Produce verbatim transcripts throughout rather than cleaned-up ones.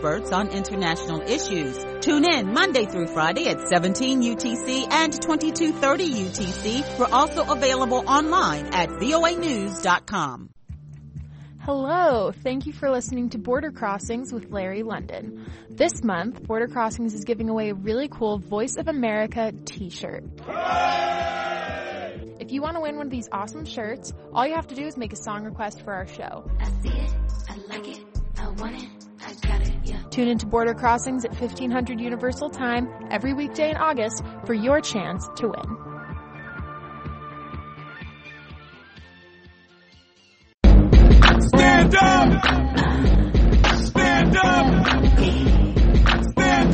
experts on international issues. Tune in Monday through Friday at seventeen U T C and twenty-two thirty U T C. We're also available online at V O A news dot com. Hello, thank you for listening to Border Crossings with Larry London. This month, Border Crossings is giving away a really cool Voice of America t-shirt. Hooray! If you want to win one of these awesome shirts, all you have to do is make a song request for our show. I see it, I like it, I want it, I got it, yeah. Tune into Border Crossings at fifteen hundred Universal Time every weekday in August for your chance to win. Stand up! Stand up! Stand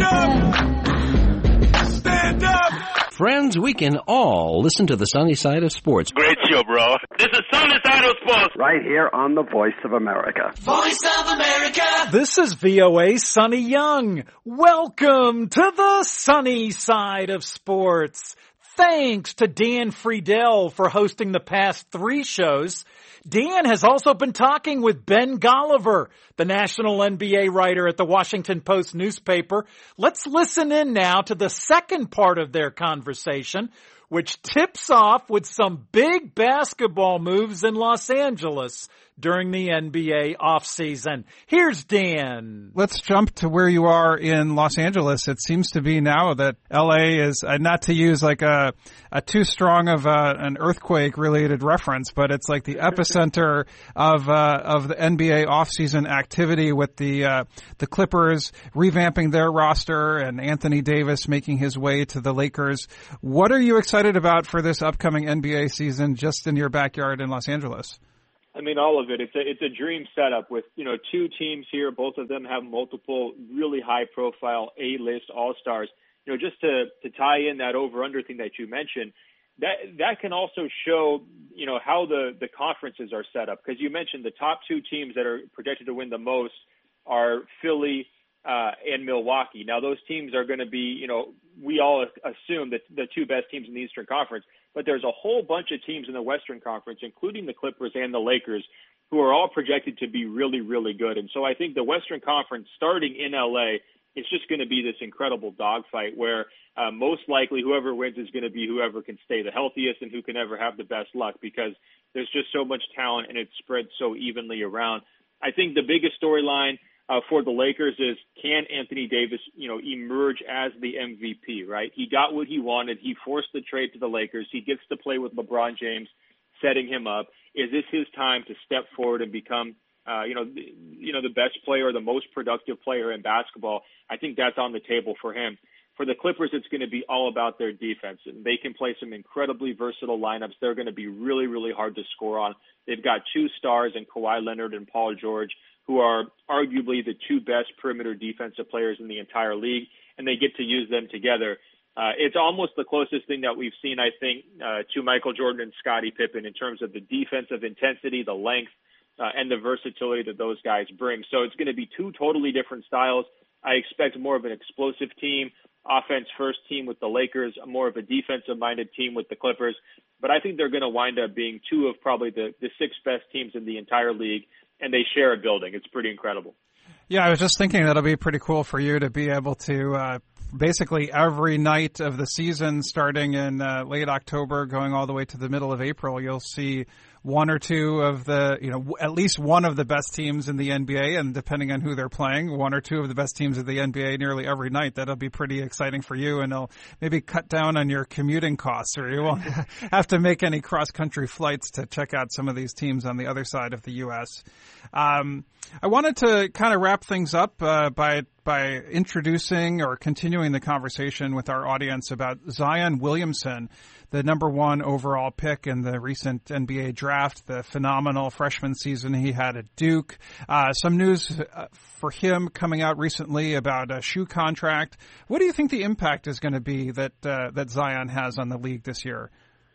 up! Stand up! Friends, we can all listen to the sunny side of sports. Great show, bro. This is Sunny Side of Sports. Right here on the Voice of America. Voice of America. This is V O A Sonny Young. Welcome to the sunny side of sports. Thanks to Dan Friedel for hosting the past three shows. Dan has also been talking with Ben Golliver, the national N B A writer at the Washington Post newspaper. Let's listen in now to the second part of their conversation, which tips off with some big basketball moves in Los Angeles during the N B A offseason. Here's Dan. Let's jump to where you are in Los Angeles. It seems to be now that L A is, uh, not to use like a, a too strong of a, an earthquake-related reference, but it's like the epicenter of uh, of the N B A offseason activity with the uh, the Clippers revamping their roster and Anthony Davis making his way to the Lakers. What are you excited about for this upcoming N B A season just in your backyard in Los Angeles? I mean, all of it. It's a it's a dream setup with, you know, two teams here. Both of them have multiple really high-profile A-list all-stars. You know, just to to tie in that over-under thing that you mentioned, that that can also show, you know, how the the conferences are set up. Because you mentioned the top two teams that are projected to win the most are Philly uh, and Milwaukee. Now, those teams are going to be, you know, we all assume that the two best teams in the Eastern Conference. But there's a whole bunch of teams in the Western Conference, including the Clippers and the Lakers, who are all projected to be really, really good. And so I think the Western Conference, starting in L A, it's just going to be this incredible dogfight where uh, most likely whoever wins is going to be whoever can stay the healthiest and who can ever have the best luck, because there's just so much talent and it's spread so evenly around. I think the biggest storyline Uh, for the Lakers is, can Anthony Davis, you know, emerge as the M V P, right? He got what he wanted. He forced the trade to the Lakers. He gets to play with LeBron James, setting him up. Is this his time to step forward and become, uh, you know, the, you know, the best player, the most productive player in basketball? I think that's on the table for him. For the Clippers, it's going to be all about their defense. And they can play some incredibly versatile lineups. They're going to be really, really hard to score on. They've got two stars in Kawhi Leonard and Paul George, who are arguably the two best perimeter defensive players in the entire league, and they get to use them together. Uh, it's almost the closest thing that we've seen, I think, uh, to Michael Jordan and Scottie Pippen in terms of the defensive intensity, the length, uh, and the versatility that those guys bring. So it's going to be two totally different styles. I expect more of an explosive team, offense first team with the Lakers, more of a defensive-minded team with the Clippers. But I think they're going to wind up being two of probably the, the six best teams in the entire league, and they share a building. It's pretty incredible. Yeah, I was just thinking that'll be pretty cool for you to be able to uh, basically every night of the season, starting in uh, late October, going all the way to the middle of April, you'll see one or two of the, you know, at least one of the best teams in the N B A, and depending on who they're playing, one or two of the best teams of the N B A nearly every night. That'll be pretty exciting for you, and it'll maybe cut down on your commuting costs, or you won't have to make any cross-country flights to check out some of these teams on the other side of the U S. Um, I wanted to kind of wrap things up uh, by by introducing or continuing the conversation with our audience about Zion Williamson, the number one overall pick in the recent N B A draft, the phenomenal freshman season he had at Duke. Uh, some news uh, for him coming out recently about a shoe contract. What do you think the impact is going to be that uh, that Zion has on the league this year?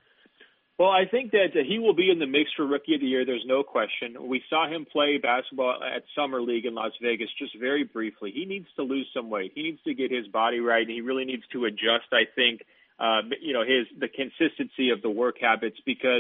Well, I think that he will be in the mix for Rookie of the Year. There's no question. We saw him play basketball at Summer League in Las Vegas just very briefly. He needs to lose some weight. He needs to get his body right, and he really needs to adjust, I think, uh, you know, his the consistency of the work habits, because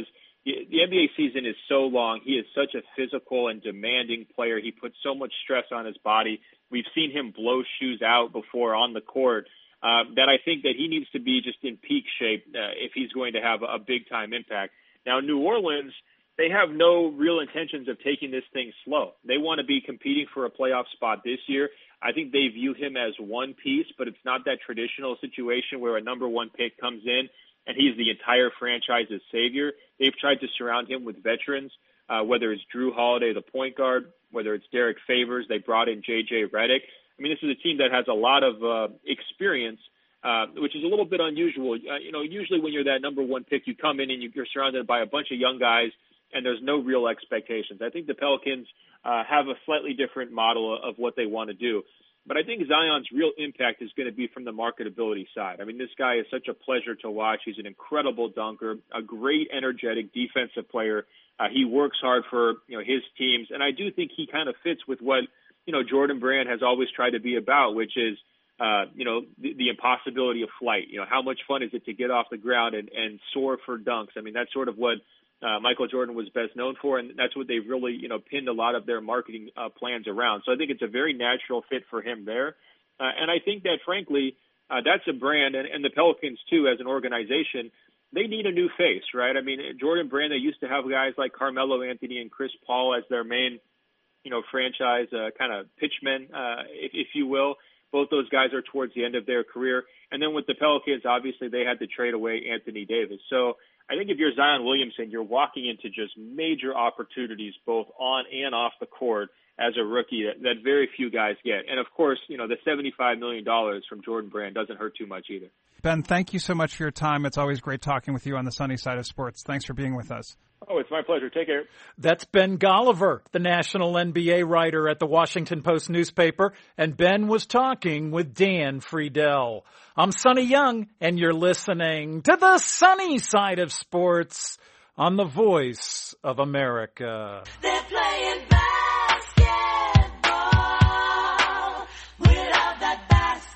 the, the N B A season is so long. He is such a physical and demanding player. He puts so much stress on his body. We've seen him blow shoes out before on the court. Um, that I think that he needs to be just in peak shape uh, if he's going to have a, a big-time impact. Now, New Orleans, they have no real intentions of taking this thing slow. They want to be competing for a playoff spot this year. I think they view him as one piece, but it's not that traditional situation where a number one pick comes in and he's the entire franchise's savior. They've tried to surround him with veterans, uh, whether it's Drew Holiday, the point guard, whether it's Derek Favors. They brought in J J Redick. I mean, this is a team that has a lot of uh, experience, uh, which is a little bit unusual. Uh, you know, usually when you're that number one pick, you come in and you're surrounded by a bunch of young guys, and there's no real expectations. I think the Pelicans uh, have a slightly different model of what they want to do. But I think Zion's real impact is going to be from the marketability side. I mean, this guy is such a pleasure to watch. He's an incredible dunker, a great, energetic defensive player. Uh, he works hard for, you know, his teams, and I do think he kind of fits with what, you know, Jordan Brand has always tried to be about, which is, uh, you know, the, the impossibility of flight. You know, how much fun is it to get off the ground and, and soar for dunks? I mean, that's sort of what uh, Michael Jordan was best known for, and that's what they've really, you know, pinned a lot of their marketing uh, plans around. So I think it's a very natural fit for him there. Uh, and I think that, frankly, uh, that's a brand, and, and the Pelicans, too, as an organization, they need a new face, right? I mean, Jordan Brand, they used to have guys like Carmelo Anthony and Chris Paul as their main, you know, franchise uh, kind of pitchmen, uh, if, if you will. Both those guys are towards the end of their career. And then with the Pelicans, obviously, they had to trade away Anthony Davis. So I think if you're Zion Williamson, you're walking into just major opportunities both on and off the court as a rookie that, that very few guys get. And, of course, you know, the seventy-five million dollars from Jordan Brand doesn't hurt too much either. Ben, thank you so much for your time. It's always great talking with you on the sunny side of sports. Thanks for being with us. Oh, it's my pleasure. Take care. That's Ben Golliver, the national N B A writer at the Washington Post newspaper, and Ben was talking with Dan Friedel. I'm Sonny Young, and you're listening to the sunny side of sports on the Voice of America. They're playing basketball without that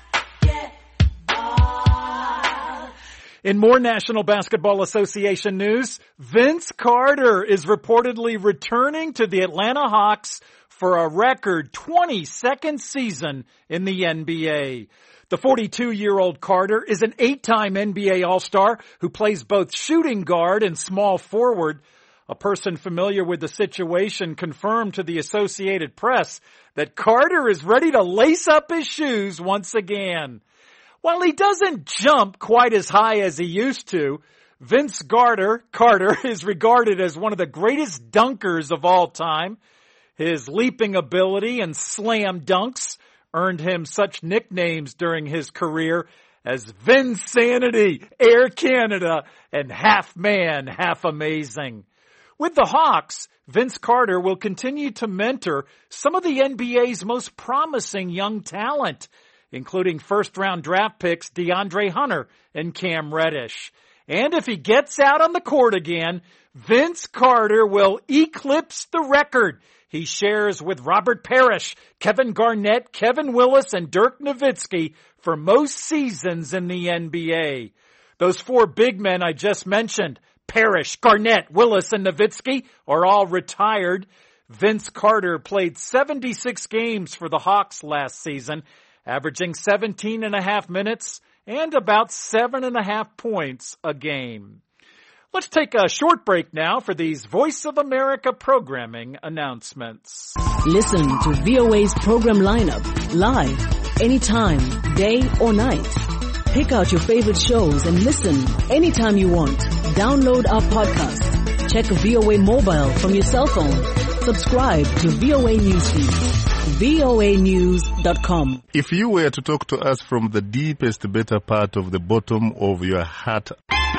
basketball. In more National Basketball Association news, Vince Carter is reportedly returning to the Atlanta Hawks for a record twenty-second season in the N B A. The forty-two-year-old Carter is an eight-time N B A All-Star who plays both shooting guard and small forward. A person familiar with the situation confirmed to the Associated Press that Carter is ready to lace up his shoes once again. While he doesn't jump quite as high as he used to, Vince Carter, Carter is regarded as one of the greatest dunkers of all time. His leaping ability and slam dunks earned him such nicknames during his career as Vinsanity, Air Canada, and Half Man, Half Amazing. With the Hawks, Vince Carter will continue to mentor some of the N B A's most promising young talent, including first-round draft picks DeAndre Hunter and Cam Reddish. And if he gets out on the court again, Vince Carter will eclipse the record he shares with Robert Parrish, Kevin Garnett, Kevin Willis, and Dirk Nowitzki for most seasons in the N B A. Those four big men I just mentioned, Parrish, Garnett, Willis, and Nowitzki, are all retired. Vince Carter played seventy-six games for the Hawks last season, averaging seventeen and a half minutes and about seven and a half points a game. Let's take a short break now for these Voice of America programming announcements. Listen to V O A's program lineup live, anytime, day or night. Pick out your favorite shows and listen anytime you want. Download our podcast. Check V O A mobile from your cell phone. Subscribe to V O A Newsfeed. V O A news dot com. If you were to talk to us from the deepest, better part of the bottom of your heart.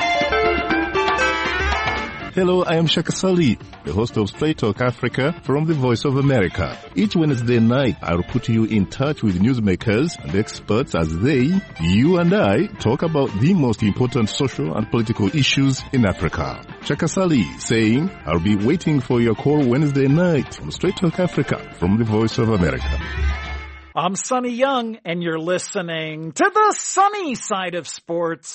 Hello, I am Shaka Sali, the host of Straight Talk Africa from the Voice of America. Each Wednesday night, I'll put you in touch with newsmakers and experts as they, you and I, talk about the most important social and political issues in Africa. Shaka Sali saying, I'll be waiting for your call Wednesday night on Straight Talk Africa from the Voice of America. I'm Sonny Young, and you're listening to the sunny side of sports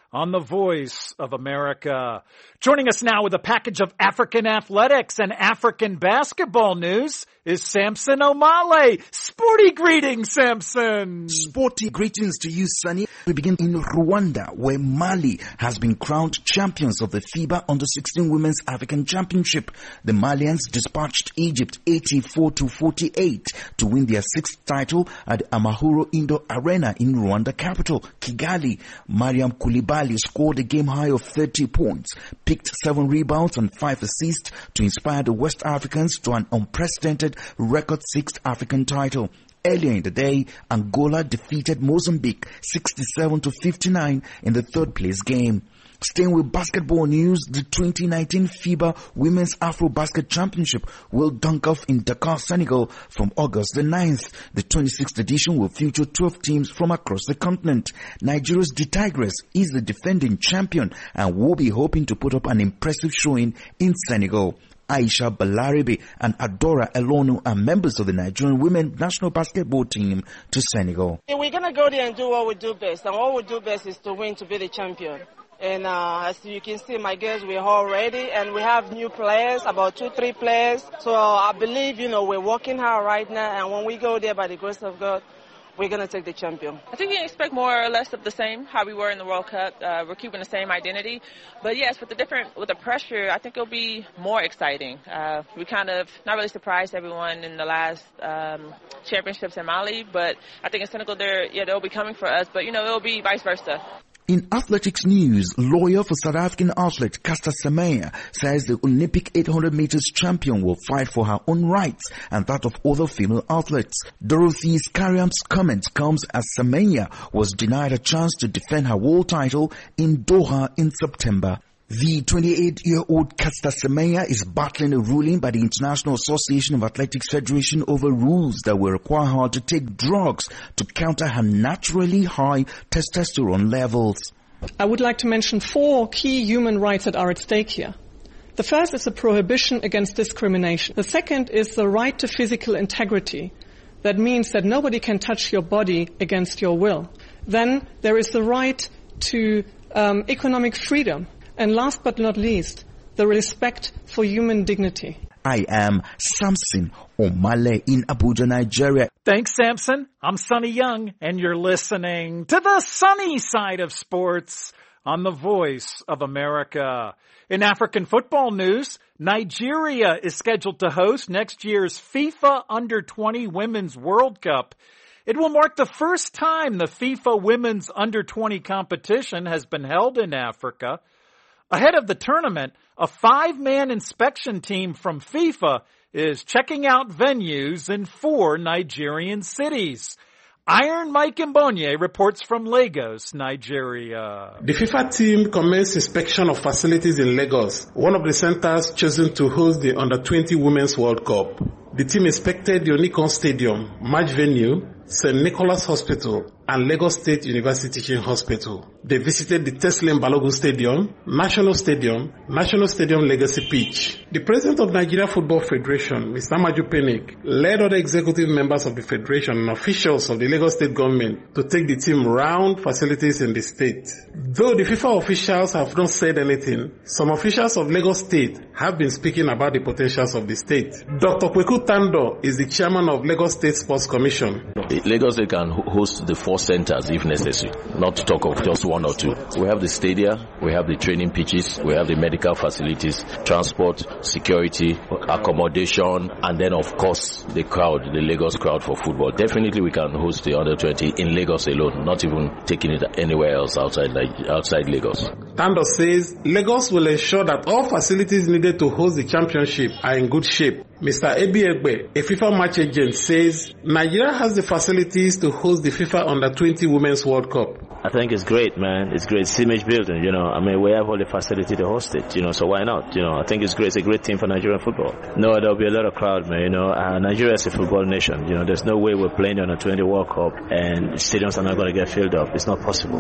on the Voice of America. Joining us now with a package of African athletics and African basketball news is Samson Omale. Sporty greetings, Samson. Sporty greetings to you, Sonny. We begin in Rwanda, where Mali has been crowned champions of the FIBA Under sixteen Women's African Championship. The Malians dispatched Egypt eighty-four to forty-eight to win their sixth title at the Amahoro Indoor Arena in Rwanda capital, Kigali. Mariam Koulibaly scored a game high of thirty points, picked seven rebounds and five assists to inspire the West Africans to an unprecedented record sixth African title. Earlier in the day, Angola defeated Mozambique sixty-seven to fifty-nine in the third place game. Staying with basketball news, the twenty nineteen FIBA Women's Afro-Basket Championship will dunk off in Dakar, Senegal from August the ninth. The twenty-sixth edition will feature twelve teams from across the continent. Nigeria's The Tigress is the defending champion and will be hoping to put up an impressive showing in Senegal. Aisha Balaribe and Adora Elonu are members of the Nigerian women national basketball team to Senegal. We're going to go there and do what we do best, and what we do best is to win, to be the champion. And uh, as you can see, my girls, we're all ready, and we have new players, about two, three players. So I believe, you know, we're working hard right now, and when we go there, by the grace of God, we're going to take the champion. I think you can expect more or less of the same, how we were in the World Cup. Uh, we're keeping the same identity. But yes, with the different, with the pressure, I think it'll be more exciting. Uh, we kind of not really surprised everyone in the last um, championships in Mali, but I think in Senegal, they're, yeah, they'll be coming for us. But, you know, it'll be vice versa. In athletics news, lawyer for South African athlete Caster Semenya says the Olympic eight hundred meters champion will fight for her own rights and that of other female athletes. Dorothy Skariam's comment comes as Semenya was denied a chance to defend her world title in Doha in September. The twenty-eight-year-old Caster Semenya is battling a ruling by the International Association of Athletics Federation over rules that will require her to take drugs to counter her naturally high testosterone levels. I would like to mention four key human rights that are at stake here. The first is the prohibition against discrimination. The second is the right to physical integrity. That means that nobody can touch your body against your will. Then there is the right to um, economic freedom. And last but not least, the respect for human dignity. I am Samson Omale in Abuja, Nigeria. Thanks, Samson. I'm Sonny Young, and you're listening to the sunny side of sports on the Voice of America. In African football news, Nigeria is scheduled to host next year's FIFA Under twenty Women's World Cup. It will mark the first time the FIFA Women's Under twenty competition has been held in Africa. Ahead of the tournament, a five-man inspection team from FIFA is checking out venues in four Nigerian cities. Iron Mike Mbonye reports from Lagos, Nigeria. The FIFA team commenced inspection of facilities in Lagos, one of the centers chosen to host the Under twenty Women's World Cup. The team inspected the Onikon Stadium, match venue, Saint Nicholas Hospital, and Lagos State University Teaching Hospital. They visited the Teslim Balogun Stadium, National Stadium, National Stadium Legacy Pitch. The president of Nigeria Football Federation, Mister Amaju Pinnick, led other executive members of the federation and officials of the Lagos State government to take the team round facilities in the state. Though the FIFA officials have not said anything, some officials of Lagos State have been speaking about the potentials of the state. Doctor Kweku Tando is the chairman of Lagos State Sports Commission. Lagos State can host the four centers if necessary, not to talk of just one or two. We have the stadia, we have the training pitches, we have the medical facilities, transport, security, accommodation, and then of course the crowd, the Lagos crowd for football. Definitely we can host the under twenty in Lagos alone, not even taking it anywhere else outside outside Lagos. Tando says Lagos will ensure that all facilities needed to host the championship are in good shape. Mister Ebi Egbe, a FIFA match agent, says Nigeria has the facilities to host the FIFA Under twenty Women's World Cup. I think it's great, man. It's great. It's image building, you know. I mean, we have all the facility to host it, you know, so why not? You know, I think it's great. It's a great team for Nigerian football. No, there'll be a lot of crowd, man, you know. Uh, Nigeria is a football nation, you know. There's no way we're playing on a twenty World Cup and stadiums are not going to get filled up. It's not possible.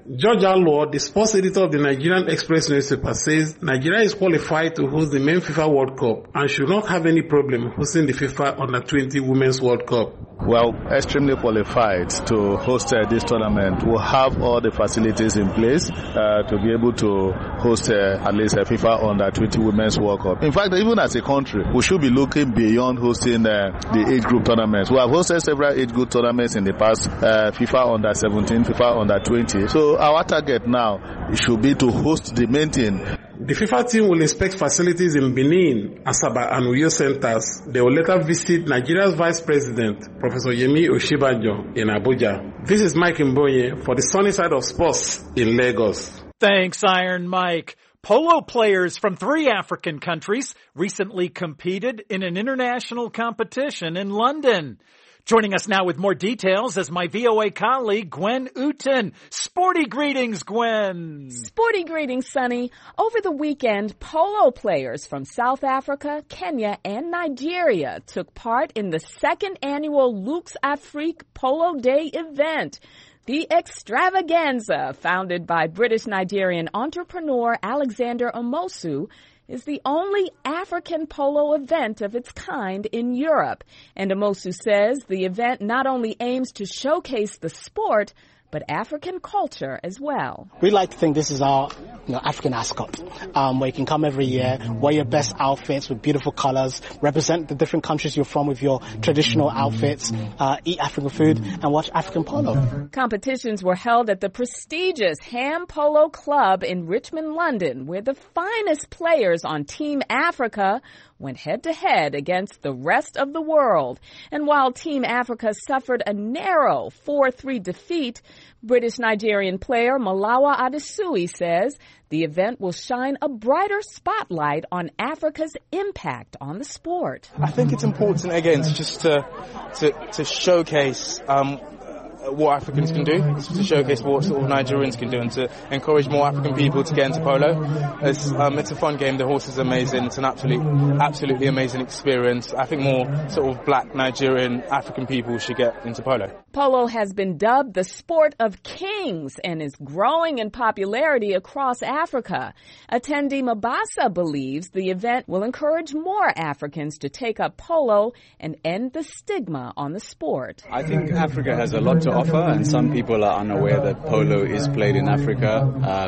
George Alwo, the sports editor of the Nigerian Express newspaper, says Nigeria is qualified to host the main FIFA World Cup and should not have any problem hosting the FIFA Under twenty Women's World Cup. Well, extremely qualified to host uh, this tournament. We'll have all the facilities in place uh, to be able to host uh, at least a FIFA Under twenty Women's World Cup. In fact, even as a country, we should be looking beyond hosting uh, the age group tournaments. We have hosted several age group tournaments in the past, uh, FIFA Under seventeen, FIFA Under twenty. So our target now should be to host the main team. The FIFA team will inspect facilities in Benin, Asaba and Uyo centers. They will later visit Nigeria's Vice President, Professor Yemi Oshibajo, in Abuja. This is Mike Mbonye for the Sunny Side of Sports in Lagos. Thanks, Iron Mike. Polo players from three African countries recently competed in an international competition in London. Joining us now with more details is my V O A colleague, Gwen Uten. Sporty greetings, Gwen. Sporty greetings, Sonny. Over the weekend, polo players from South Africa, Kenya, and Nigeria took part in the second annual Lux Afrique Polo Day event. The extravaganza, founded by British-Nigerian entrepreneur Alexander Omosu, is the only African polo event of its kind in Europe. And Omosu says the event not only aims to showcase the sport, but African culture as well. We like to think this is our you know, African ascot, um, where you can come every year, wear your best outfits with beautiful colors, represent the different countries you're from with your traditional outfits, uh, eat African food, and watch African polo. Competitions were held at the prestigious Ham Polo Club in Richmond, London, where the finest players on Team Africa went head-to-head against the rest of the world. And while Team Africa suffered a narrow four three defeat, British-Nigerian player Malawa Adesui says the event will shine a brighter spotlight on Africa's impact on the sport. I think it's important, again, to just to, to, to showcase um, what Africans can do, to showcase what sort of Nigerians can do, and to encourage more African people to get into polo. It's, um, it's a fun game. The horse is amazing. It's an absolutely, absolutely amazing experience. I think more sort of black Nigerian African people should get into polo. Polo has been dubbed the sport of kings and is growing in popularity across Africa. Attendee Mabasa believes the event will encourage more Africans to take up polo and end the stigma on the sport. I think Africa has a lot to offer, and some people are unaware that polo is played in Africa.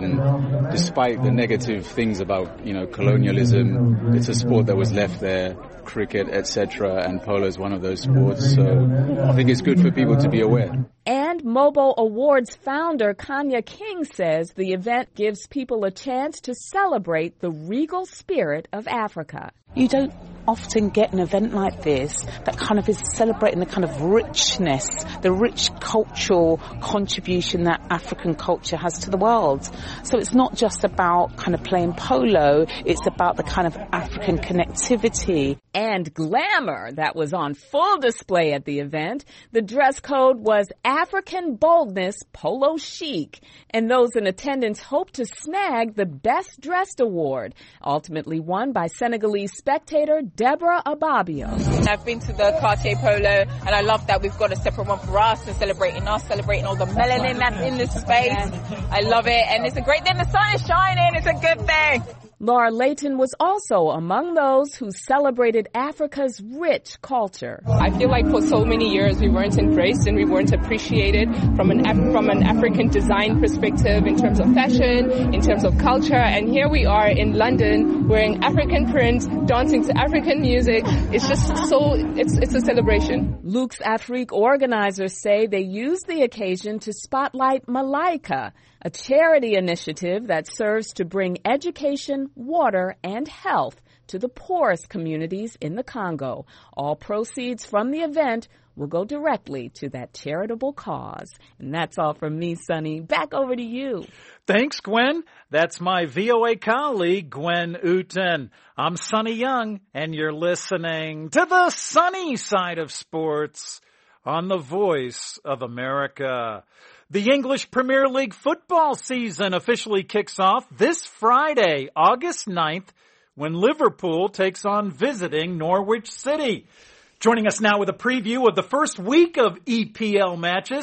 Um, despite the negative things about, you know, colonialism, it's a sport that was left there, cricket, et cetera, and polo is one of those sports. So I think it's good for people to be aware. And Mobo Awards founder Kanya King says the event gives people a chance to celebrate the regal spirit of Africa. You don't often get an event like this that kind of is celebrating the kind of richness, the rich cultural contribution that African culture has to the world. So it's not just about kind of playing polo, it's about the kind of African connectivity. And glamour that was on full display at the event. The dress code was African boldness, polo chic. And those in attendance hope to snag the Best Dressed Award, ultimately won by Senegalese spectator Deborah Ababio. I've been to the Cartier Polo, and I love that we've got a separate one for us and celebrating us, celebrating all the melanin that's in the space. I love it, and it's a great day. The sun is shining. It's a good thing. Laura Layton was also among those who celebrated Africa's rich culture. I feel like for so many years we weren't embraced and we weren't appreciated from an Af- from an African design perspective in terms of fashion, in terms of culture, and here we are in London wearing African prints, dancing to African music. It's just so, it's it's a celebration. Lux Afrique organizers say they use the occasion to spotlight Malaika, a charity initiative that serves to bring education, water, and health to the poorest communities in the Congo. All proceeds from the event will go directly to that charitable cause. And that's all from me, Sonny. Back over to you. Thanks, Gwen. That's my V O A colleague, Gwen Uten. I'm Sonny Young, and you're listening to the sunny side of sports on the Voice of America. The English Premier League football season officially kicks off this Friday, August ninth, when Liverpool takes on visiting Norwich City. Joining us now with a preview of the first week of E P L matches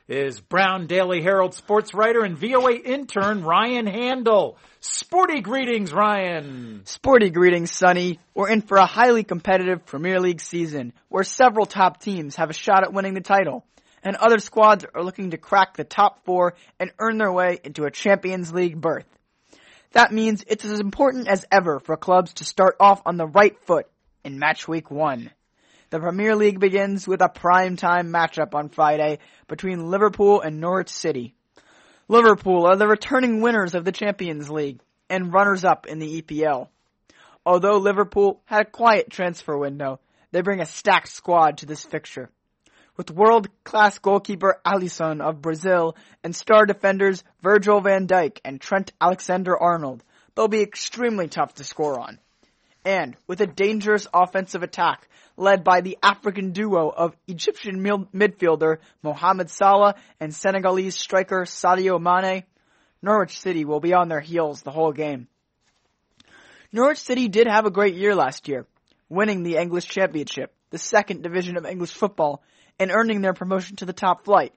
is Brown Daily Herald sports writer and V O A intern Ryan Handel. Sporty greetings, Ryan. Sporty greetings, Sonny. We're in for a highly competitive Premier League season where several top teams have a shot at winning the title, and other squads are looking to crack the top four and earn their way into a Champions League berth. That means it's as important as ever for clubs to start off on the right foot in match week one. The Premier League begins with a prime-time matchup on Friday between Liverpool and Norwich City. Liverpool are the returning winners of the Champions League and runners-up in the E P L. Although Liverpool had a quiet transfer window, they bring a stacked squad to this fixture. With world-class goalkeeper Alisson of Brazil and star defenders Virgil van Dijk and Trent Alexander-Arnold, they'll be extremely tough to score on. And with a dangerous offensive attack led by the African duo of Egyptian midfielder Mohamed Salah and Senegalese striker Sadio Mane, Norwich City will be on their heels the whole game. Norwich City did have a great year last year, winning the English Championship, the second division of English football, and earning their promotion to the top flight.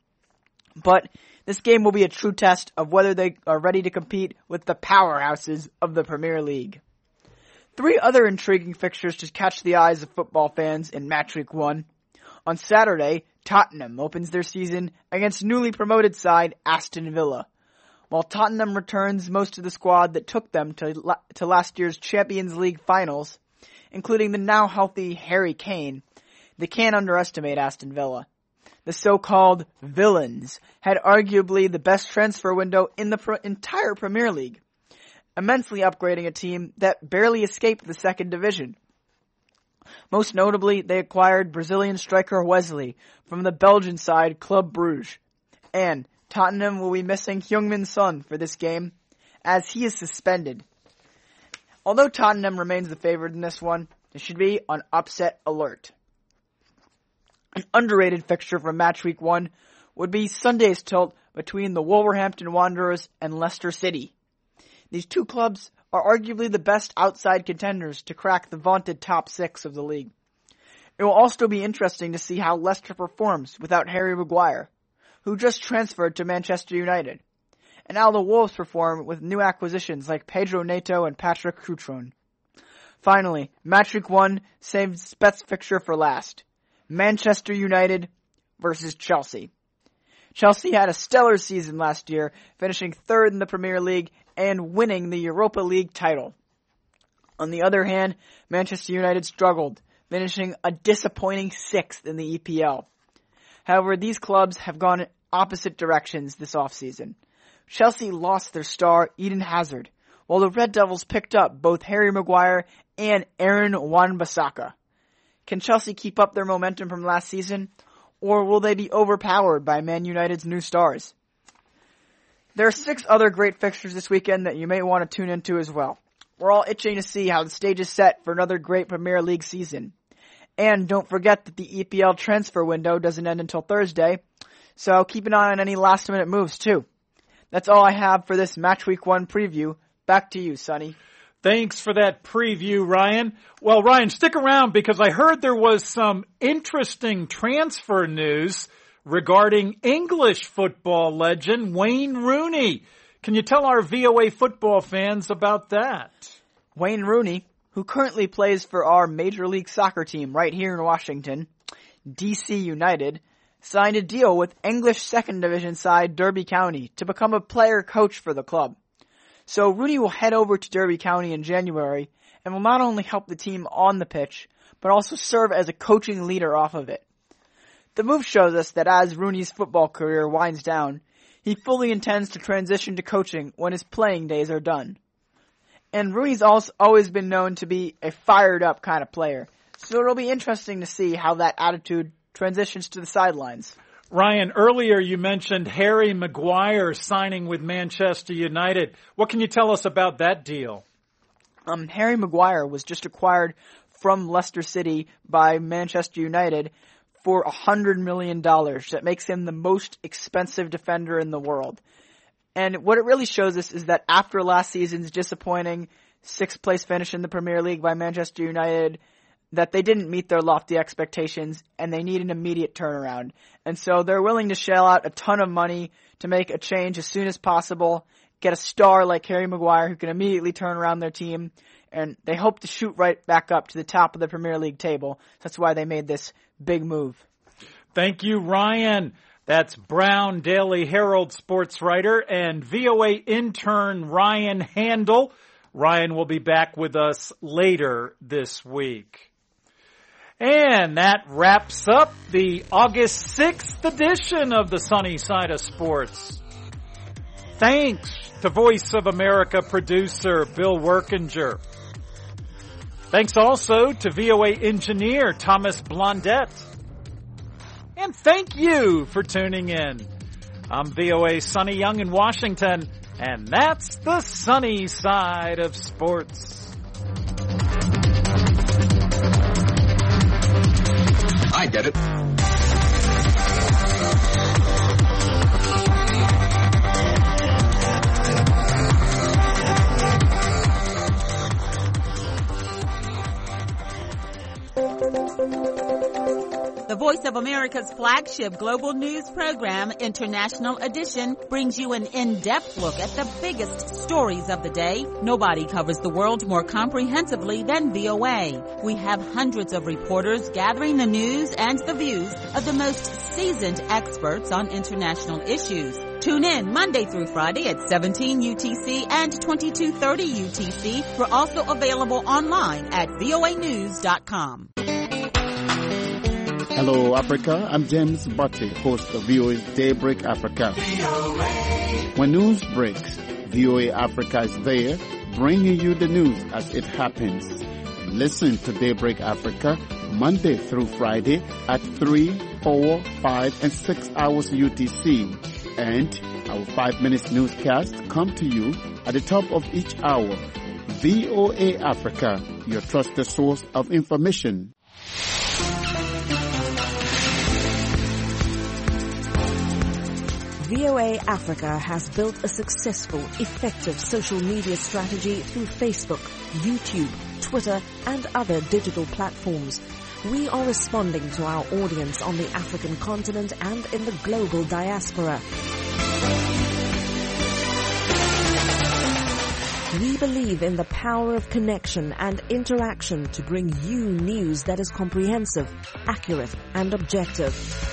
But this game will be a true test of whether they are ready to compete with the powerhouses of the Premier League. Three other intriguing fixtures to catch the eyes of football fans in match week one. On Saturday, Tottenham opens their season against newly promoted side Aston Villa. While Tottenham returns most of the squad that took them to, la- to last year's Champions League finals, including the now healthy Harry Kane, they can't underestimate Aston Villa. The so-called villains had arguably the best transfer window in the pro- entire Premier League, immensely upgrading a team that barely escaped the second division. Most notably, they acquired Brazilian striker Wesley from the Belgian side Club Brugge. And Tottenham will be missing Heung-min Son for this game, as he is suspended. Although Tottenham remains the favorite in this one, they should be on upset alert. An underrated fixture from match week one would be Sunday's tilt between the Wolverhampton Wanderers and Leicester City. These two clubs are arguably the best outside contenders to crack the vaunted top six of the league. It will also be interesting to see how Leicester performs without Harry Maguire, who just transferred to Manchester United, and how the Wolves perform with new acquisitions like Pedro Neto and Patrick Cutrone. Finally, match week one saves best fixture for last. Manchester United versus Chelsea. Chelsea had a stellar season last year, finishing third in the Premier League and winning the Europa League title. On the other hand, Manchester United struggled, finishing a disappointing sixth in the E P L. However, these clubs have gone in opposite directions this offseason. Chelsea lost their star, Eden Hazard, while the Red Devils picked up both Harry Maguire and Aaron Wan-Bissaka. Can Chelsea keep up their momentum from last season, or will they be overpowered by Man United's new stars? There are six other great fixtures this weekend that you may want to tune into as well. We're all itching to see how the stage is set for another great Premier League season. And don't forget that the E P L transfer window doesn't end until Thursday, so keep an eye on any last minute moves too. That's all I have for this Match Week one preview. Back to you, Sonny. Thanks for that preview, Ryan. Well, Ryan, stick around because I heard there was some interesting transfer news regarding English football legend Wayne Rooney. Can you tell our V O A football fans about that? Wayne Rooney, who currently plays for our Major League Soccer team right here in Washington, D C United, signed a deal with English second division side Derby County to become a player coach for the club. So Rooney will head over to Derby County in January and will not only help the team on the pitch, but also serve as a coaching leader off of it. The move shows us that as Rooney's football career winds down, he fully intends to transition to coaching when his playing days are done. And Rooney's also always been known to be a fired-up kind of player, so it'll be interesting to see how that attitude transitions to the sidelines. Ryan, earlier you mentioned Harry Maguire signing with Manchester United. What can you tell us about that deal? Um, Harry Maguire was just acquired from Leicester City by Manchester United for one hundred million dollars. That makes him the most expensive defender in the world. And what it really shows us is that after last season's disappointing sixth place finish in the Premier League by Manchester United, that they didn't meet their lofty expectations and they need an immediate turnaround. And so they're willing to shell out a ton of money to make a change as soon as possible, get a star like Harry Maguire who can immediately turn around their team, and they hope to shoot right back up to the top of the Premier League table. That's why they made this big move. Thank you, Ryan. That's Brown Daily Herald sports writer and V O A intern Ryan Handel. Ryan will be back with us later this week. And that wraps up the August sixth edition of the Sunny Side of Sports. Thanks to Voice of America producer Bill Workinger. Thanks also to V O A engineer Thomas Blondett. And thank you for tuning in. I'm V O A's Sonny Young in Washington, and that's the Sunny Side of Sports. I get it. The Voice of America's flagship global news program, International Edition, brings you an in-depth look at the biggest stories of the day. Nobody covers the world more comprehensively than V O A. We have hundreds of reporters gathering the news and the views of the most seasoned experts on international issues. Tune in Monday through Friday at seventeen U T C and twenty-two thirty U T C. We're also available online at V O A news dot com. Hello, Africa. I'm James Butley, host of V O A's Daybreak Africa. When news breaks, V O A Africa is there, bringing you the news as it happens. Listen to Daybreak Africa Monday through Friday at three, four, five, and six hours U T C. And our five minutes newscast come to you at the top of each hour. V O A Africa, your trusted source of information. V O A Africa has built a successful, effective social media strategy through Facebook, YouTube, Twitter, and other digital platforms. We are responding to our audience on the African continent and in the global diaspora. We believe in the power of connection and interaction to bring you news that is comprehensive, accurate, and objective.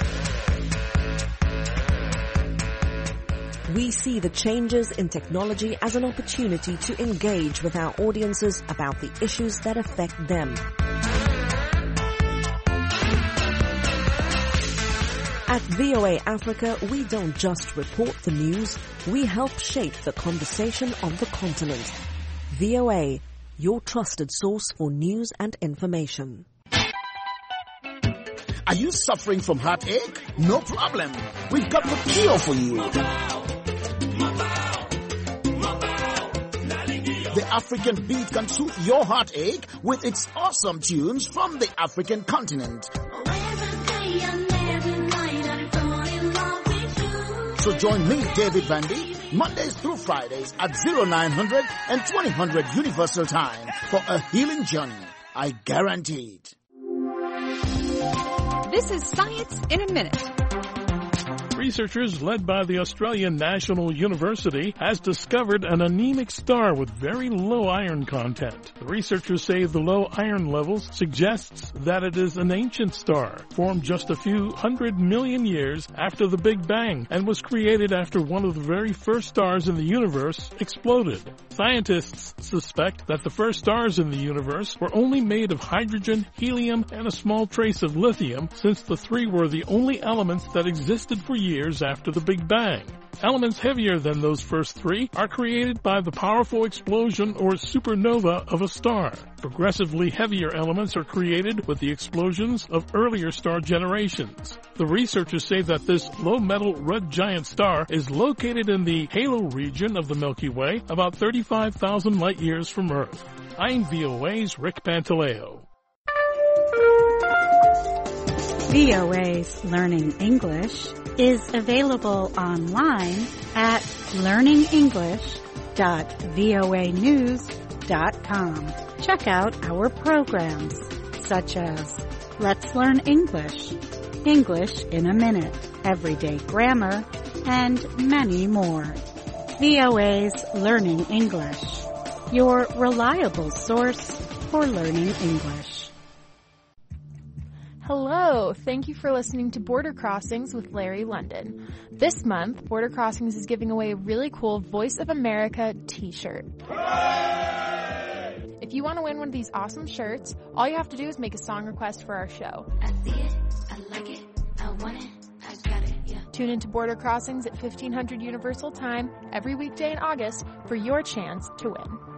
We see the changes in technology as an opportunity to engage with our audiences about the issues that affect them. At V O A Africa, we don't just report the news, we help shape the conversation on the continent. V O A, your trusted source for news and information. Are you suffering from heartache? No problem. We've got the cure for you. The African Beat can soothe your heartache with its awesome tunes from the African continent. So join me, David Vandy, Mondays through Fridays at oh nine hundred and twenty hundred Universal Time for a healing journey. I guarantee it. This is Science in a Minute. Researchers led by the Australian National University has discovered an anemic star with very low iron content. The researchers say the low iron levels suggests that it is an ancient star, formed just a few hundred million years after the Big Bang and was created after one of the very first stars in the universe exploded. Scientists suspect that the first stars in the universe were only made of hydrogen, helium, and a small trace of lithium, since the three were the only elements that existed for years after the Big Bang. Elements heavier than those first three are created by the powerful explosion or supernova of a star. Progressively heavier elements are created with the explosions of earlier star generations. The researchers say that this low-metal red giant star is located in the halo region of the Milky Way, about thirty-five thousand light-years from Earth. I'm V O A's Rick Pantaleo. V O A's Learning English is available online at learning english dot voa news dot com. Check out our programs. such as Let's Learn English, English in a Minute, Everyday Grammar, and many more. V O A's Learning English, your reliable source for learning English. Hello, thank you for listening to Border Crossings with Larry London. This month, Border Crossings is giving away a really cool Voice of America t-shirt. If you want to win one of these awesome shirts, all you have to do is make a song request for our show. I see it, I like it, I want it, I got it, yeah. Tune into Border Crossings at fifteen hundred Universal Time every weekday in August for your chance to win.